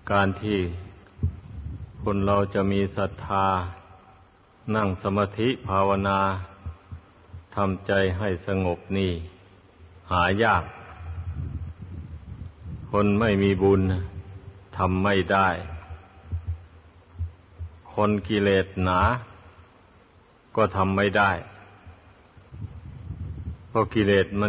การที่คนเราจะมีศรัทธานั่งสมาธิภาวนาทำใจให้สงบนี่หายากคนไม่มีบุญทำไม่ได้คนกิเลสหนาก็ทำไม่ได้เพราะกิเลสมัน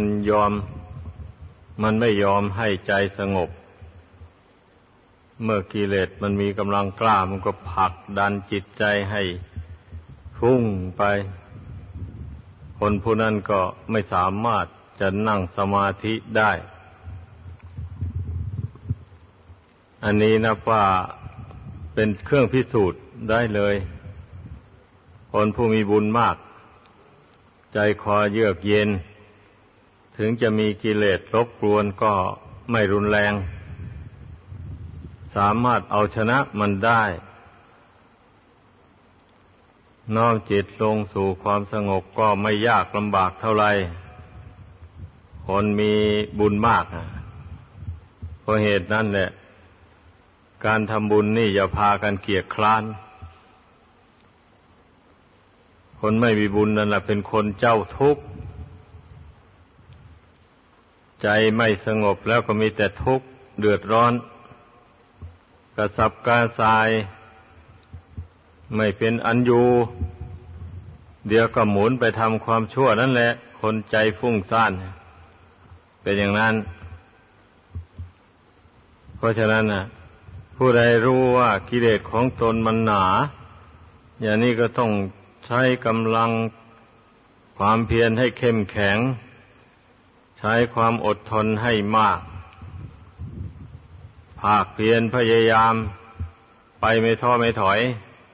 ไม่ยอมให้ใจสงบเมื่อกิเลสมันมีกำลังกล้ามันก็ผลักดันจิตใจให้พุ่งไปคนผู้นั้นก็ไม่สามารถจะนั่งสมาธิได้อันนี้นะว่าเป็นเครื่องพิสูจน์ได้เลยคนผู้มีบุญมากใจคอเยือกเย็นถึงจะมีกิเลสรบกวนก็ไม่รุนแรงสามารถเอาชนะมันได้น้อมจิตลงสู่ความสงบก็ไม่ยากลำบากเท่าไหร่คนมีบุญมากเพราะเหตุนั้นแหละการทำบุญนี่อย่าพากันเกียจคร้านคนไม่มีบุญนั่นแหละเป็นคนเจ้าทุกข์ใจไม่สงบแล้วก็มีแต่ทุกข์เดือดร้อนกระสับกระส่ายไม่เป็นอันอยู่เดี๋ยวก็หมุนไปทำความชั่วนั่นแหละคนใจฟุ้งซ่านเป็นอย่างนั้นเพราะฉะนั้นผู้ใดรู้ว่ากิเลสของตนมันหนาอย่างนี้ก็ต้องใช้กำลังความเพียรให้เข้มแข็งใช้ความอดทนให้มากภาคเพียรพยายามไปไม่ท้อไม่ถอย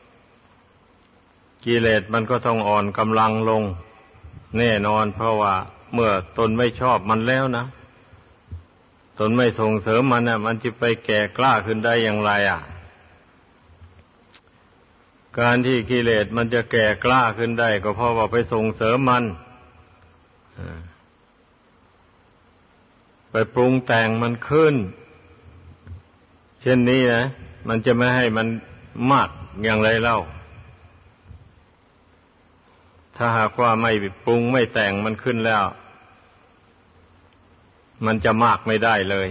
กิเลสมันก็ต้องอ่อนกำลังลงแน่นอนเพราะว่าเมื่อตนไม่ชอบมันแล้วนะตนไม่ส่งเสริมมันมันจะไปแก่กล้าขึ้นได้อย่างไรการที่กิเลสมันจะแก่กล้าขึ้นได้ก็เพราะว่าไปส่งเสริมมันไปปรุงแต่งมันขึ้นเช่นนี้นะมันจะไม่ให้มันมากอย่างไรเล่าถ้าหากว่าไม่ปรุงไม่แต่งมันขึ้นแล้วมันจะมากไม่ได้เลย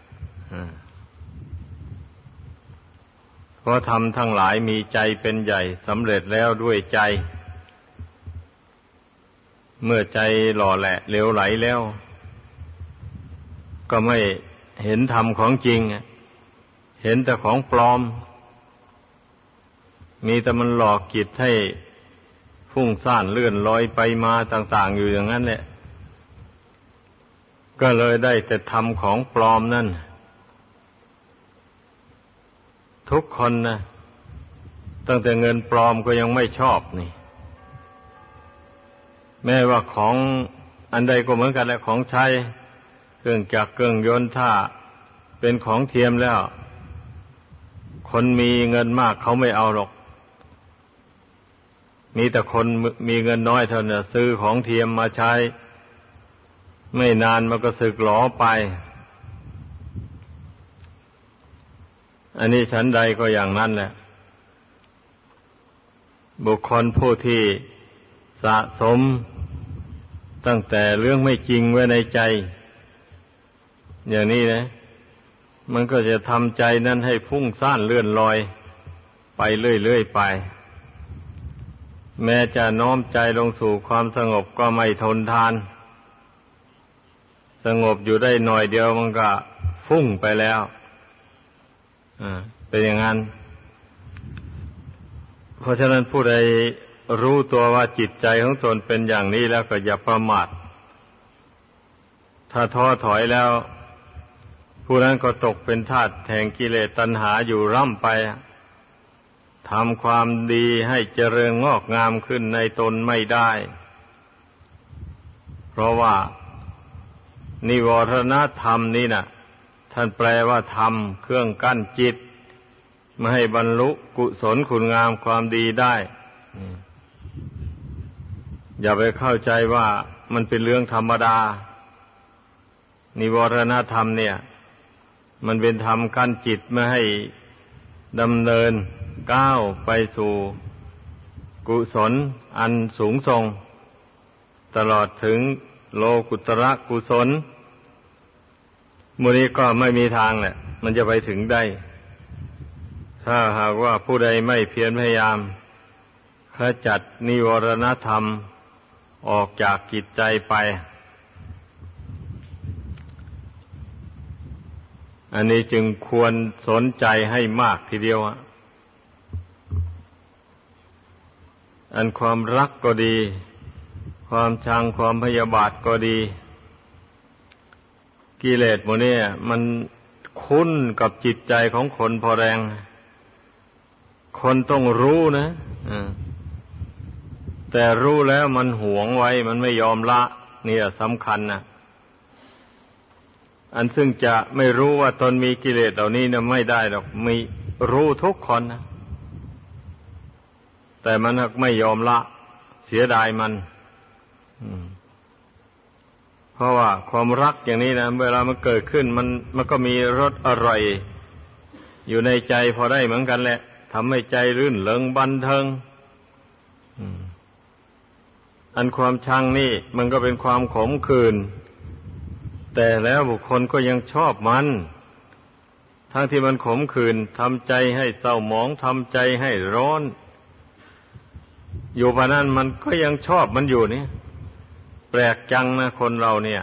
เพราะธรรมทั้งหลายมีใจเป็นใหญ่สำเร็จแล้วด้วยใจเมื่อใจหล่อแหละเหลวไหลแล้วก็ไม่เห็นธรรมของจริงเห็นแต่ของปลอมมีแต่มันหลอกจิตให้ฟุ้งซ่านเลื่อนลอยไปมาต่างๆอยู่อย่างนั้นแหละก็เลยได้แต่ทำของปลอมนั่นทุกคนนะตั้งแต่เงินปลอมก็ยังไม่ชอบนี่แม้ว่าของอันใดก็เหมือนกันแหละของใช้เครื่องจักรเครื่องยนต์ถ้าเป็นของเทียมแล้วคนมีเงินมากเขาไม่เอาหรอกมีแต่คนมีเงินน้อยเท่านั้นซื้อของเทียมมาใช้ไม่นานมันก็สึกหลอไปอันนี้ฉันใดก็อย่างนั้นแหละบุคคลผู้ที่สะสมตั้งแต่เรื่องไม่จริงไว้ในใจอย่างนี้นะมันก็จะทำใจนั้นให้ฟุ้งซ่านเลื่อนลอยไปเรื่อยๆไปแม้จะน้อมใจลงสู่ความสงบก็ไม่ทนทานสงบอยู่ได้หน่อยเดียวมันก็ฟุ้งไปแล้วเป็นอย่างนั้นเพราะฉะนั้นผู้ใดรู้ตัวว่าจิตใจของตนเป็นอย่างนี้แล้วก็อย่าประมาทถ้าท้อถอยแล้วผู้นั้นก็ตกเป็นทาสแห่งกิเลสตัณหาอยู่ร่ำไปทำความดีให้เจริญงอกงามขึ้นในตนไม่ได้เพราะว่านิวรณธรรมนี่น่ะท่านแปลว่าธรรมเครื่องกั้นจิตไม่ให้บรรลุกุศลคุณงามความดีได้อย่าไปเข้าใจว่ามันเป็นเรื่องธรรมดานิวรณธรรมเนี่ยมันเป็นธรรมกั้นจิตไม่ให้ดำเนินก้าวไปสู่กุศลอันสูงส่งตลอดถึงโลกุตระกุศลมูนี้ก็ไม่มีทางแหละมันจะไปถึงได้ถ้าหากว่าผู้ใดไม่เพียรพยายามขจัดนิวรณธรรมออกจากจิตใจไปอันนี้จึงควรสนใจให้มากทีเดียวอันความรักก็ดีความชังความพยาบาทก็ดีกิเลสหมดเนี่ยมันคุ้นกับจิตใจของคนพอแรงคนต้องรู้นะแต่รู้แล้วมันหวงไว้มันไม่ยอมละเนี่ยสำคัญนะอันซึ่งจะไม่รู้ว่าตนมีกิเลสเหล่านี้นะไม่ได้หรอกมีรู้ทุกคนนะแต่มันไม่ยอมละเสียดายมันเพราะว่าความรักอย่างนี้นะเวลามันเกิดขึ้นมันก็มีรสอร่อยอยู่ในใจพอได้เหมือนกันแหละทำให้ใจรื่นเริงบันเทิงอันความชังนี่มันก็เป็นความขมขื่นแต่แล้วบุคคลก็ยังชอบมันทั้งที่มันขมขื่นทำใจให้เศร้าหมองทำใจให้ร้อนอยู่ปานนั้นมันก็ยังชอบมันอยู่นี่แปลกจังนะคนเราเนี่ย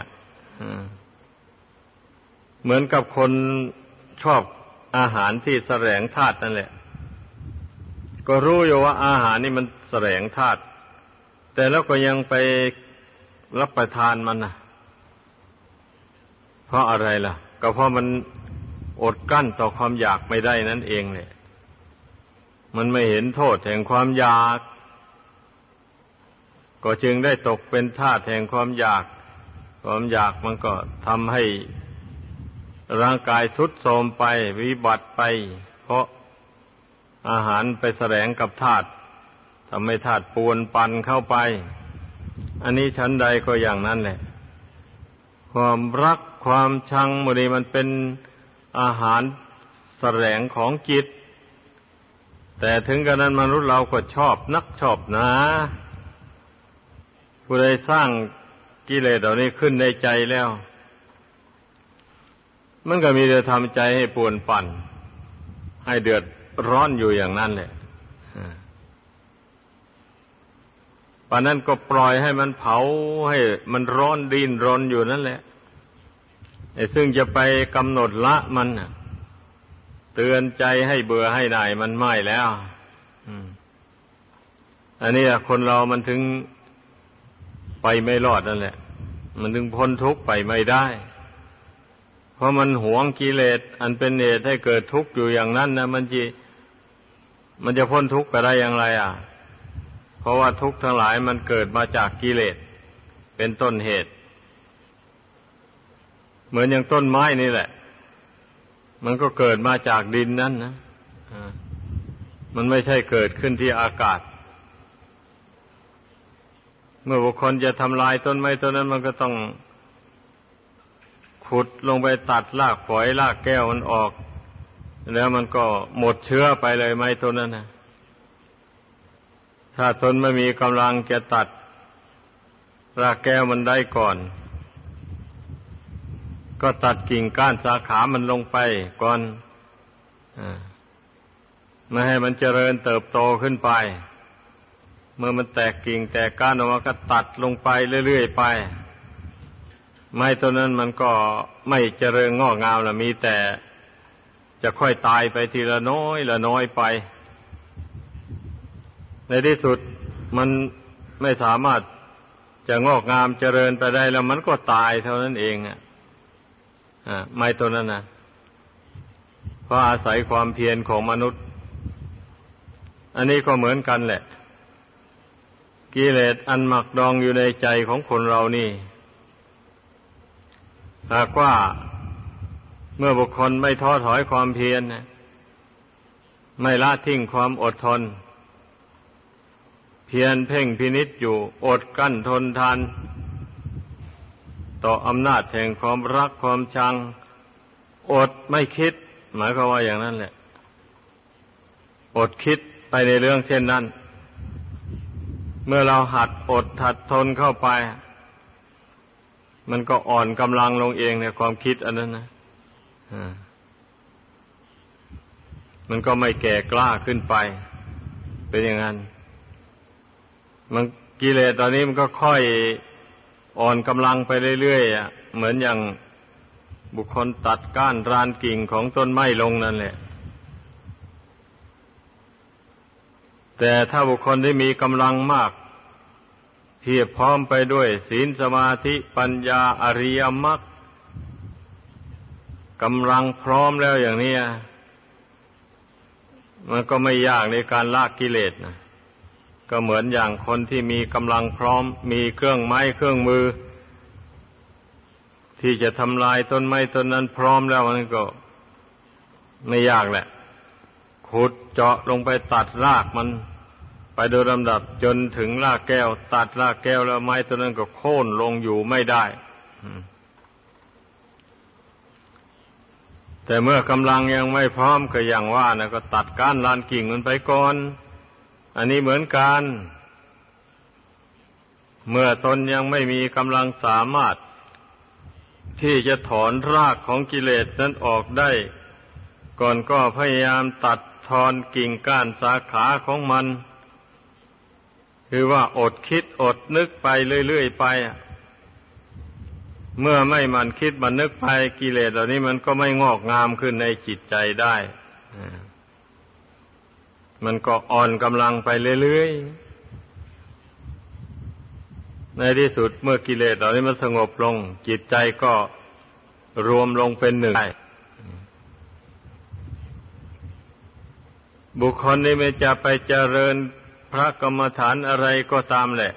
เหมือนกับคนชอบอาหารที่แสลงธาตุนั่นแหละก็รู้อยู่ว่าอาหารนี่มันแสลงธาตุแต่แล้วก็ยังไปรับประทานมันนะเพราะอะไรล่ะก็เพราะมันอดกลั้นต่อความอยากไม่ได้นั่นเองเนี่ยมันไม่เห็นโทษแห่งความอยากก็จึงได้ตกเป็นทาสแห่งความอยากความอยากมันก็ทำให้ร่างกายทรุดโทรมไปวิบัติไปเพราะอาหารไปแสลงกับธาตุทำให้ธาตุปวนปั่นเข้าไปอันนี้ชั้นใดก็อย่างนั้นแหละความรักความชังหมดนี้มันเป็นอาหารแสลงของจิตแต่ถึงกระนั้นมนุษย์เราก็ชอบนักชอบหนาผู้ใดสร้างกิเลสเหล่านี้ขึ้นในใจแล้วมันก็มีแต่ทำใจให้ปวนปั่นให้เดือดร้อนอยู่อย่างนั้นแหละปานนั้นก็ปล่อยให้มันเผาให้มันร้อนดิ้นรนอยู่นั่นแหละซึ่งจะไปกำหนดละมันเตือนใจให้เบื่อให้หน่ายมันไม่แล้วอันนี้คนเรามันถึงไปไม่รอดนั่นแหละมันถึงพ้นทุกข์ไปไม่ได้เพราะมันหวงกิเลสอันเป็นเหตุให้เกิดทุกข์อยู่อย่างนั้นนะมันจะพ้นทุกข์ไปได้อย่างไรเพราะว่าทุกข์ทั้งหลายมันเกิดมาจากกิเลสเป็นต้นเหตุเหมือนอย่างต้นไม้นี่แหละมันก็เกิดมาจากดินนั่นนะมันไม่ใช่เกิดขึ้นที่อากาศเมื่อบุคคลจะทำลายต้นไม้ต้นนั้นมันก็ต้องขุดลงไปตัดรากฝอยรากแก้วมันออกแล้วมันก็หมดเชื้อไปเลยไม้ต้นนั้นนะถ้าตนไม่มีกำลังจะตัดรากแก้วมันได้ก่อนก็ตัดกิ่งก้านสาขามันลงไปก่อนไม่ให้มันเจริญเติบโตขึ้นไปเมื่อมันแตกกิ่งแตกก้านออกมาก็ตัดลงไปเรื่อยๆไปไม้ต้นนั้นมันก็ไม่เจริญงอกงามละมีแต่จะค่อยตายไปทีละน้อยละน้อยไปในที่สุดมันไม่สามารถจะงอกงามเจริญไปได้แล้วมันก็ตายเท่านั้นเองไม้ต้นนั้นนะเพราะอาศัยความเพียรของมนุษย์อันนี้ก็เหมือนกันแหละกิเลสอันหมักดองอยู่ในใจของคนเรานี่หากว่าเมื่อบุคคลไม่ท้อถอยความเพียรไม่ละทิ้งความอดทนเพียรเพ่งพินิจอยู่อดกลั้นทนทานต่ออำนาจแห่งความรักความชังอดไม่คิดหมายความว่าอย่างนั้นแหละอดคิดไปในเรื่องเช่นนั้นเมื่อเราหัดอดหัดทนเข้าไปมันก็อ่อนกำลังลงเองในความคิดอันนั้นนะมันก็ไม่แก่กล้าขึ้นไปเป็นอย่างนั้นมันกิเลสตอนนี้มันก็ค่อยอ่อนกำลังไปเรื่อยๆเหมือนอย่างบุคคลตัดก้านรานกิ่งของต้นไม้ลงนั่นแหละแต่ถ้าบุคคลที่มีกำลังมากเพียบพร้อมไปด้วยศีลสมาธิปัญญาอริยมรรคกำลังพร้อมแล้วอย่างนี้มันก็ไม่ยากในการละกิเลสนะก็เหมือนอย่างคนที่มีกำลังพร้อมมีเครื่องไม้เครื่องมือที่จะทำลายต้นไม้ต้นนั้นพร้อมแล้วมันก็ไม่ยากแหละขุดเจาะลงไปตัดรากมันไปโดยลำดับจนถึงรากแก้วตัดรากแก้วแล้วไม้ต้นนั้นก็โค่นลงอยู่ไม่ได้แต่เมื่อกำลังยังไม่พร้อมก็อย่างว่านะก็ตัดก้านลานกิ่งมันไปก่อนอันนี้เหมือนกันเมื่อตนยังไม่มีกำลังสามารถที่จะถอนรากของกิเลสนั้นออกได้ก่อนก็พยายามตัดทอนกิ่งก้านสาขาของมันคือว่าอดคิดอดนึกไปเรื่อยๆไปเมื่อไม่มันคิดมันนึกไปกิเลสเหล่านี้มันก็ไม่งอกงามขึ้นในจิตใจได้มันก็อ่อนกำลังไปเรื่อยๆในที่สุดเมื่อกิเลสเหล่านี้มันสงบลงจิตใจก็รวมลงเป็นหนึ่งได้บุคคลนี้ไม่จะไปเจริญพระกรรมฐานอะไรก็ตามแหละ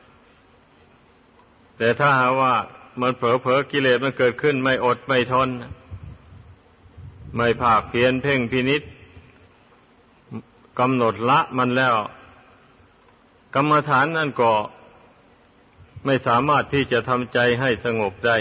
แต่ถ้าหากว่ามันเผลอๆกิเลสมันเกิดขึ้นไม่อดไม่ทนไม่ภาคเพียรเพ่งพินิจกำหนดละมันแล้วกรรมฐานนั่นก็ไม่สามารถที่จะทำใจให้สงบได้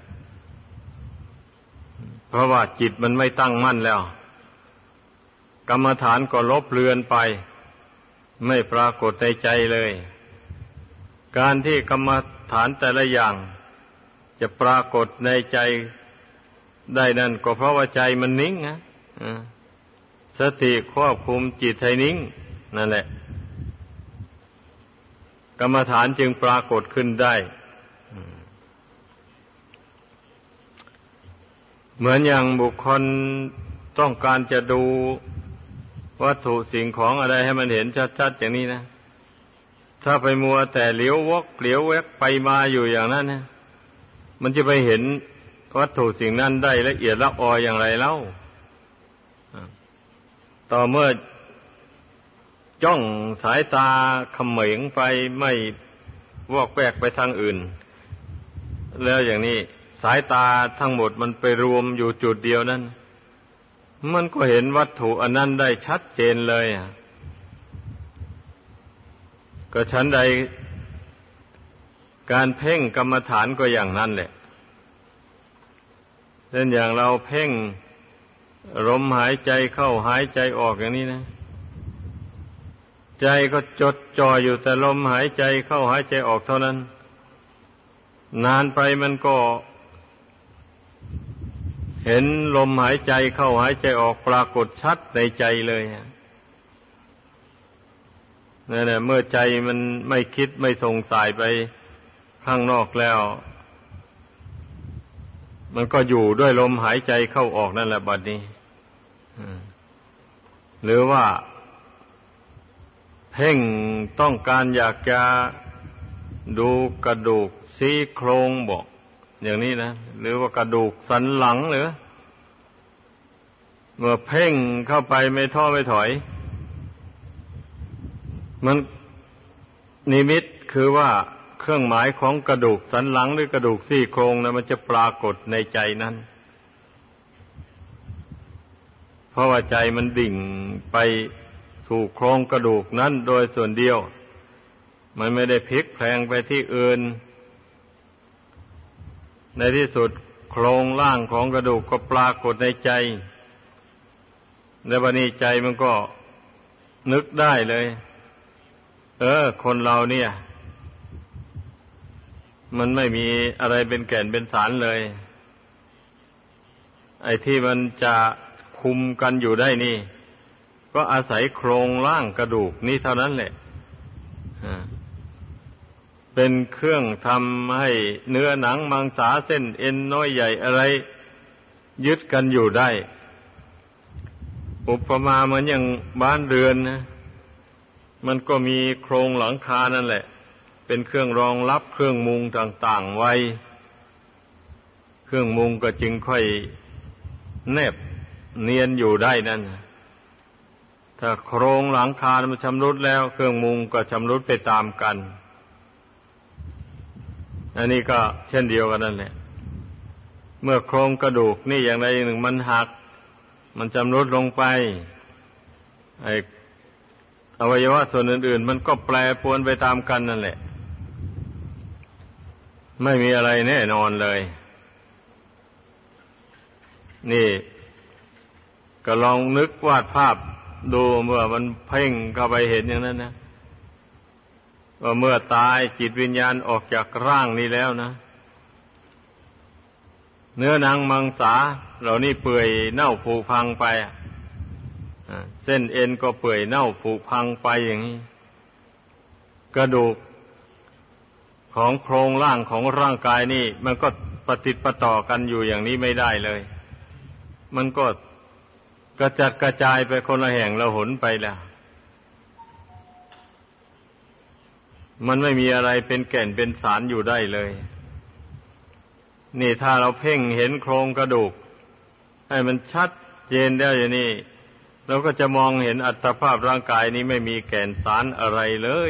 เพราะว่าจิตมันไม่ตั้งมั่นแล้วกรรมฐานก็ลบเลือนไปไม่ปรากฏในใจเลยการที่กรรมฐานแต่ละอย่างจะปรากฏในใจได้นั่นก็เพราะว่าใจมันนิ่งนะสติควบคุมจิตให้นิ่งนั่นแหละกรรมฐานจึงปรากฏขึ้นได้เหมือนอย่างบุคคลต้องการจะดูวัตถุสิ่งของอะไรให้มันเห็นชัดๆอย่างนี้นะถ้าไปมัวแต่เหลียววกเหลียวแวกไปมาอยู่อย่างนั้นนะมันจะไปเห็นวัตถุสิ่งนั้นได้ละเอียดละอออย่างไรเล่าต่อเมื่อจ้องสายตาเขม็งไปไม่วอกแวกไปทางอื่นแล้วอย่างนี้สายตาทั้งหมดมันไปรวมอยู่จุดเดียวนั้นมันก็เห็นวัตถุอันนั้นได้ชัดเจนเลยก็ชั้นใดการเพ่งกรรมฐานก็อย่างนั้นแหละเช่นอย่างเราเพ่งลมหายใจเข้าหายใจออกอย่างนี้นะใจก็จดจ่ออยู่แต่ลมหายใจเข้าหายใจออกเท่านั้นนานไปมันก็เห็นลมหายใจเข้าหายใจออกปรากฏชัดในใจเลยนั่นแหละเมื่อใจมันไม่คิดไม่ส่งสายไปข้างนอกแล้วมันก็อยู่ด้วยลมหายใจเข้าออกนั่นแหละบัดนี้หรือว่าเพ่งต้องการอยากจะดูกระดูกซี่โครงบอกอย่างนี้นะหรือว่ากระดูกสันหลังหรือเมื่อเพ่งเข้าไปไม่ท้อไม่ถอยมันนิมิตคือว่าเครื่องหมายของกระดูกสันหลังหรือกระดูกซี่โครงนะมันจะปรากฏในใจนั้นเพราะว่าใจมันดิ่งไปสู่โครงกระดูกนั้นโดยส่วนเดียวมันไม่ได้พลิกแพลงไปที่อื่นในที่สุดโครงล่างของกระดูกก็ปรากฏในใจในบัดนี้ใจมันก็นึกได้เลย คนเราเนี่ย มันไม่มีอะไรเป็นแก่นเป็นสารเลย ไอ้ที่มันจะคุมกันอยู่ได้นี่ ก็อาศัยโครงร่างกระดูกนี่เท่านั้นแหละเป็นเครื่องทำให้เนื้อหนังมังสาเส้นเอ็นน้อยใหญ่อะไรยึดกันอยู่ได้อุปมาเหมือนอย่างบ้านเรือนนะมันก็มีโครงหลังคานั่นแหละเป็นเครื่องรองรับเครื่องมุงต่างๆไว้เครื่องมุงก็จึงค่อยแนบเนียนอยู่ได้นั่นถ้าโครงหลังคามันชำรุดแล้วเครื่องมุงก็ชำรุดไปตามกันอันนี้ก็เช่นเดียวกันนั่นแหละเมื่อโครงกระดูกนี่อย่างใดอย่างหนึ่งมันหักมันชำรุดลงไปไอ้อวัยวะส่วนอื่นๆมันก็แปรปรวนไปตามกันนั่นแหละไม่มีอะไรแน่นอนเลยนี่ก็ลองนึกวาดภาพดูเมื่อมันเพ่งเข้าไปเห็นอย่างนั้นนะว่าเมื่อตายจิตวิญญาณออกจากร่างนี้แล้วนะเนื้อหนังมังสาเหล่านี้เปื่อยเน่าผุพังไปเส้นเอ็นก็เปื่อยเน่าผุพังไปอย่างนี้กระดูกของโครงร่างของร่างกายนี่มันก็ปฏิดประต่อกันอยู่อย่างนี้ไม่ได้เลยมันก็กระจัดกระจายไปคนละแห่งละหนไปแล้วมันไม่มีอะไรเป็นแก่นเป็นสารอยู่ได้เลยนี่ถ้าเราเพ่งเห็นโครงกระดูกให้มันชัดเจนได้อย่างนี้เราก็จะมองเห็นอัตภาพร่างกายนี้ไม่มีแก่นสารอะไรเลย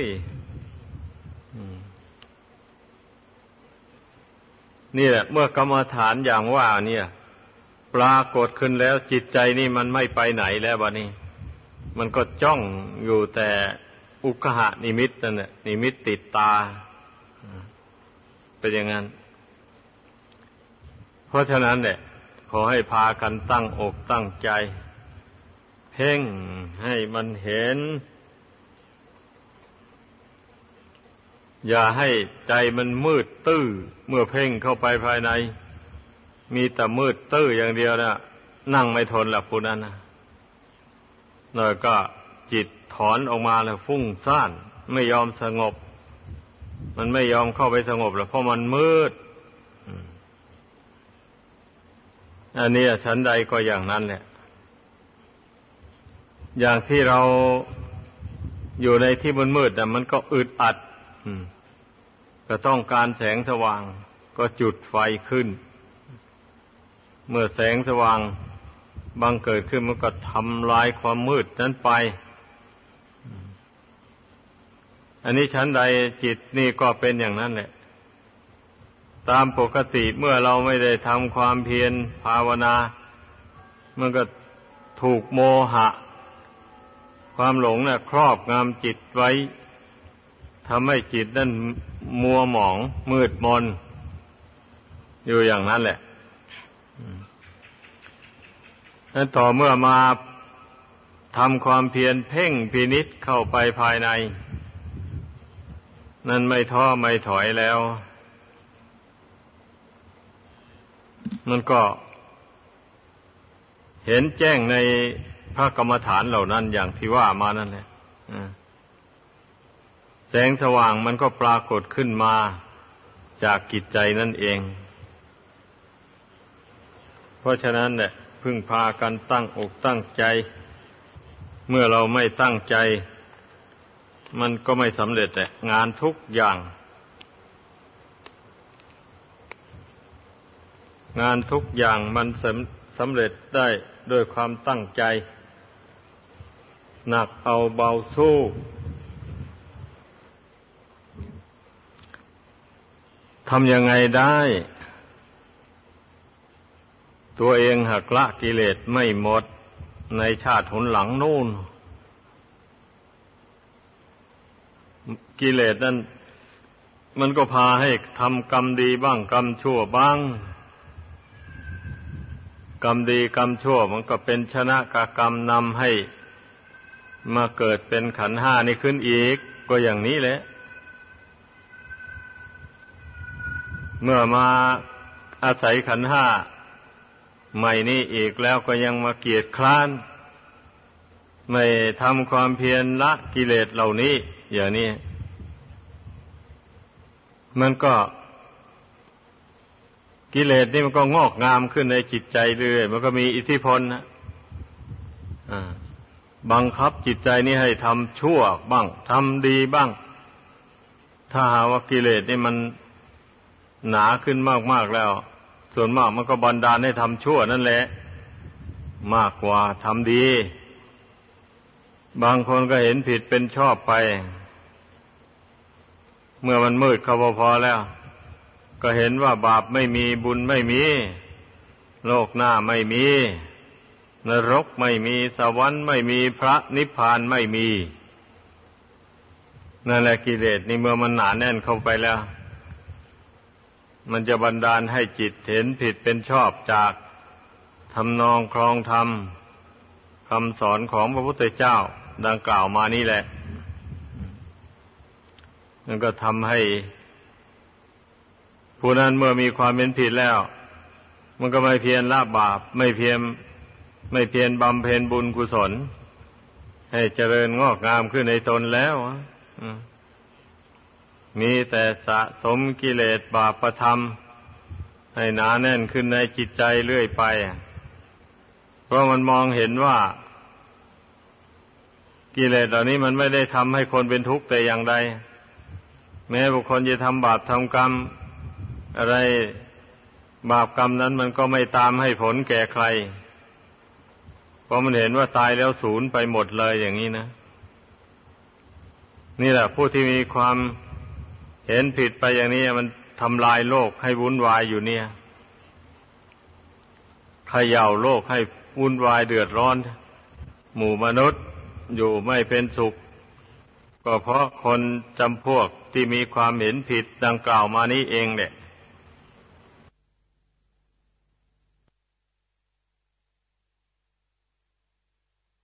นี่แหละเมื่อกรรมฐานอย่างว่าเนี่ยปรากฏขึ้นแล้วจิตใจนี่มันไม่ไปไหนแล้วบัดนี้มันก็จ้องอยู่แต่อุกขะนิมิตนั่นแหละนิมิตติดตาเป็นอย่างนั้นเพราะฉะนั้นเนี่ยขอให้พากันตั้งอกตั้งใจเพ่งให้มันเห็นอย่าให้ใจมันมืดตื้อเมื่อเพ่งเข้าไปภายในมีแต่มืดตื้ออย่างเดียวนะนั่งไม่ทนละผู้นั้นนะแล้วก็จิตถอนออกมาแล้วฟุ้งซ่านไม่ยอมสงบมันไม่ยอมเข้าไปสงบหรอกเพราะมันมืดอันนี้ชั้นใดก็อย่างนั้นแหละอย่างที่เราอยู่ในที่มืดๆแต่มันก็อึดอัดก็ต้องการแสงสว่างก็จุดไฟขึ้นเมื่อแสงสว่างบังเกิดขึ้นมันก็ทำลายความมืดนั้นไปอันนี้ชั้นใดจิตนี่ก็เป็นอย่างนั้นแหละตามปกติเมื่อเราไม่ได้ทำความเพียรภาวนามันก็ถูกโมหะความหลงน่ะครอบงำจิตไว้ทำให้จิตนั้นมัวหมองมืดมนอยู่อย่างนั้นแหละนั้นต่อเมื่อมาทำความเพียรเพ่งพินิจเข้าไปภายในนั่นไม่ท้อไม่ถอยแล้วมันก็เห็นแจ้งในพระกรรมฐานเหล่านั้นอย่างที่ว่ามานั่นแหละแสงสว่างมันก็ปรากฏขึ้นมาจากจิตใจนั่นเองเพราะฉะนั้นเนี่ยพึ่งพากันตั้งอกตั้งใจเมื่อเราไม่ตั้งใจมันก็ไม่สำเร็จแหละงานทุกอย่างงานทุกอย่างมันสำเร็จได้ด้วยความตั้งใจหนักเอาเบาสู้ทำยังไงได้ตัวเองหักละกิเลสไม่หมดในชาติหนหลังนู่นกิเลสนั้นมันก็พาให้ทำกรรมดีบ้างกรรมชั่วบ้างกรรมดีกรรมชั่วมันก็เป็นชนะกกรรมนำให้มาเกิดเป็นขันธ์ห้านี่ขึ้นอีกก็อย่างนี้แหละเมื่อมาอาศัยขันธ์ห้าใหม่นี้อีกแล้วก็ยังมาเกียจคร้านไม่ทำความเพียรละกิเลสเหล่านี้อย่างนี้มันก็กิเลสนี่มันก็งอกงามขึ้นในจิตใจเรื่อยมันก็มีอิทธิพลนะบังคับจิตใจนี้ให้ทำชั่วบ้างทำดีบ้างถ้าหาว่ากิเลสนี่มันหนาขึ้นมากๆแล้วส่วนมากมันก็บันดาลให้ทำชั่วนั่นแหละมากกว่าทำดีบางคนก็เห็นผิดเป็นชอบไปเมื่อมันมืดเข้าพอแล้วก็เห็นว่าบาปไม่มีบุญไม่มีโลกหน้าไม่มีนรกไม่มีสวรรค์ไม่มีพระนิพพานไม่มีนั่นแหละกิเลสนี่เมื่อมันหนาแน่นเข้าไปแล้วมันจะบันดาลให้จิตเห็นผิดเป็นชอบจากทำนองครองธรรมคำสอนของพระพุทธเจ้าดังกล่าวมานี่แหละมันก็ทำให้ผู้นั้นเมื่อมีความเห็นผิดแล้วมันก็ไม่เพียรละบาปไม่เพียรบำเพ็ญบุญกุศลให้เจริญงอกงามขึ้นในตนแล้วมีแต่สะสมกิเลสบาปธรรมให้หนาแน่นขึ้นในจิตใจเรื่อยไปเพราะมันมองเห็นว่ากิเลสเหล่านี้มันไม่ได้ทำให้คนเป็นทุกข์แต่อย่างใดแม้บุคคลจะทำบาปทำกรรมอะไรบาปกรรมนั้นมันก็ไม่ตามให้ผลแก่ใครเพราะมันเห็นว่าตายแล้วสูญไปหมดเลยอย่างนี้นะนี่แหละผู้ที่มีความเห็นผิดไปอย่างนี้มันทำลายโลกให้วุ่นวายอยู่เนี่ยเขย่าโลกให้วุ่นวายเดือดร้อนหมู่มนุษย์อยู่ไม่เป็นสุขก็เพราะคนจำพวกที่มีความเห็นผิดดังกล่าวมานี้เองเนี่ย